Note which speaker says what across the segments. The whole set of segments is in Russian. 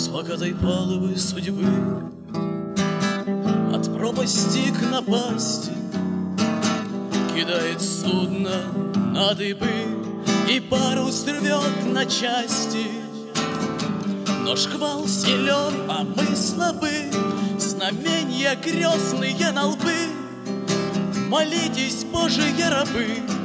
Speaker 1: покатой палубы судьбы, от пропасти к напасти кидает судно на дыбы, и парус рвет на части. Но шквал силен, а мы слабы, знаменья крестные на лбы. Молитесь, Божие рабы,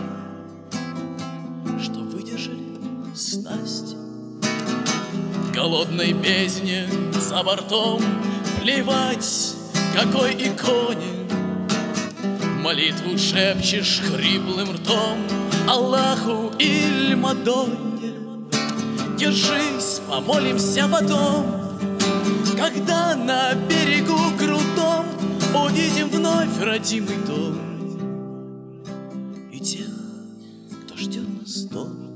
Speaker 1: что выдержали снасти. Голодной бездне за бортом плевать, какой иконе. Молитву шепчешь хриплым ртом Аллаху или Мадонне. Держись, помолимся потом, когда на берегу крутом увидим вновь родимый дом и тех, кто ждет нас дома.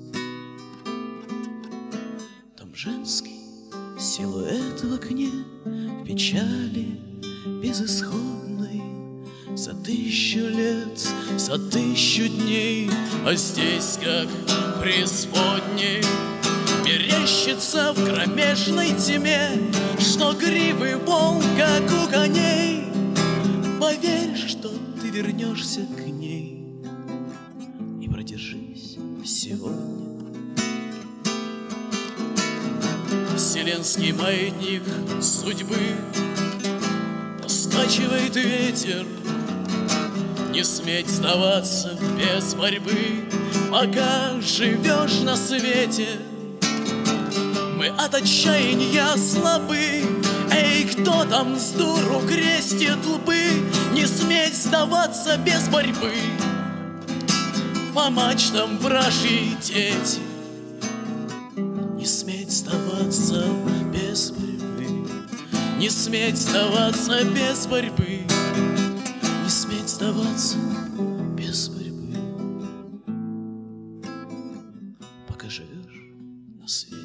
Speaker 1: Там женский силуэт в окне в печали безысходной, за 1000 лет, за 1000 дней, а здесь, как в преисподней, мерещится в кромешной тьме, что гривы волн, как у коней. Поверь, что ты вернешься к ней, и продержись сегодня. Вселенский маятник судьбы раскачивает ветер. Не сметь сдаваться без борьбы, пока живешь на свете. Мы от отчаяния слабы. Эй, кто там с дуру крестит лбы? Не сметь сдаваться без борьбы. По мачтам вражьи дети, не сметь сдаваться без борьбы. Не сметь сдаваться без борьбы. Не сметь сдаваться без борьбы, пока живешь на свете.